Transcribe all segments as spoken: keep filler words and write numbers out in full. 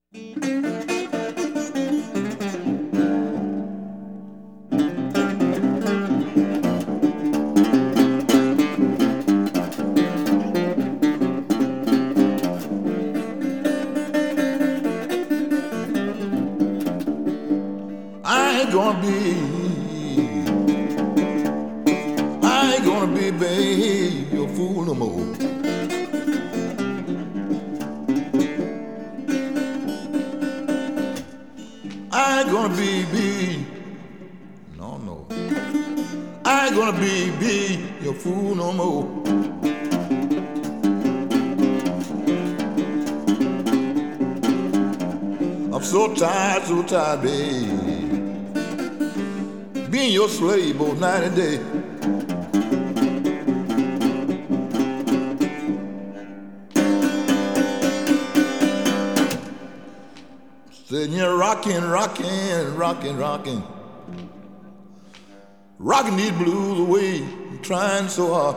I ain't gonna be, I ain't gonna be, babe, your fool no more. I ain't gonna be, be, no, no. I ain't gonna be, be your fool no more. I'm so tired, so tired, babe, being your slave both night and day. Sitting here rocking, rocking, rocking, rocking, rocking these blues away. I'm trying so hard.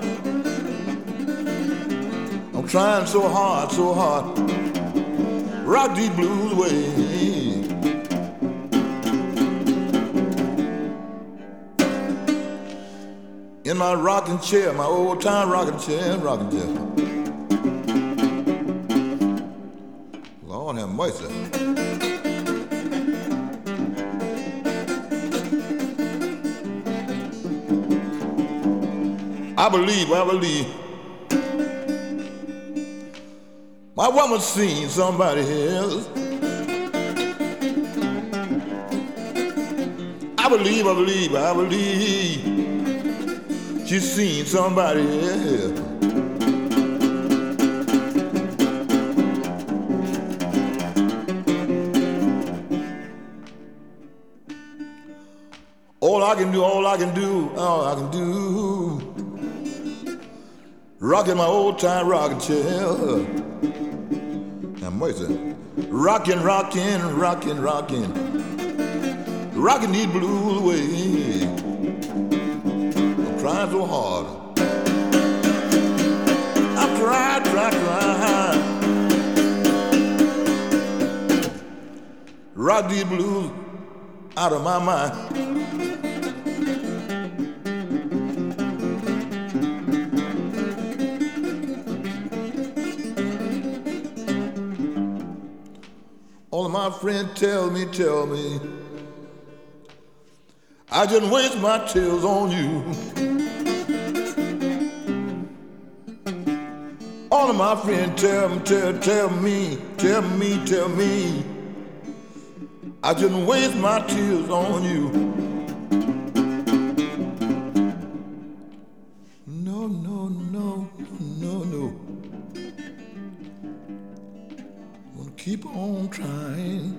I'm trying so hard, so hard. Rock these blues away. In my rocking chair, my old time rocking chair, rocking chair. Lord have mercy. I believe, I believe my woman seen somebody else. I believe, I believe, I believe she's seen somebody else. All I can do, all I can do, all I can do, rocking my old time rocking chair. Now, mercy. Rocking, rocking, rocking, rocking, rocking these blues away. I'm trying so hard. I'm trying, trying, trying. Rock these blues out of my mind. All of my friends tell me, tell me, I just waste my tears on you. All of my friends tell me, tell, tell me, tell me, tell me, I just waste my tears on you. No, no, no, no, no. Keep on trying,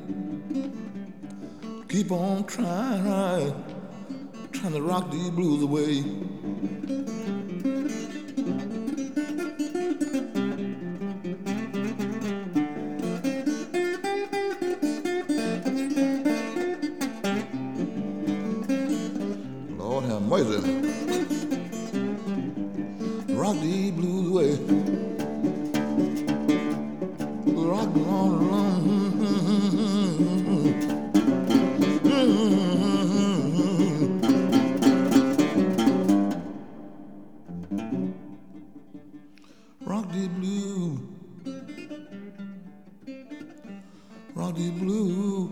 keep on trying, trying to rock these blues away. Lord have mercy, rock these blues away. Rock on, on. Rock the blue, rock the blue.